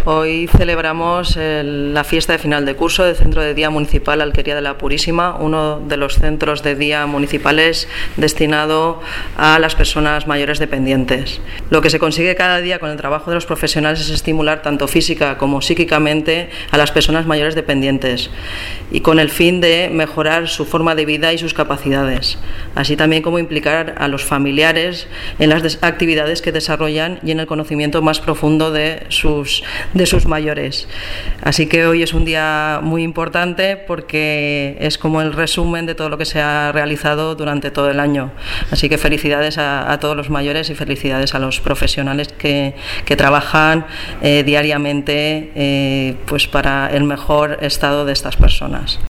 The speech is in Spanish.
Hoy celebramos la fiesta de final de curso del Centro de Día Municipal Alquería de la Purísima, uno de los centros de día municipales destinado a las personas mayores dependientes. Lo que se consigue cada día con el trabajo de los profesionales es estimular tanto física como psíquicamente a las personas mayores dependientes y con el fin de mejorar su forma de vida y sus capacidades, así también como implicar a los familiares en las actividades que desarrollan y en el conocimiento más profundo de sus mayores. Así que hoy es un día muy importante porque es como el resumen de todo lo que se ha realizado durante todo el año. Así que felicidades a todos los mayores y felicidades a los profesionales que trabajan diariamente pues para el mejor estado de estas personas.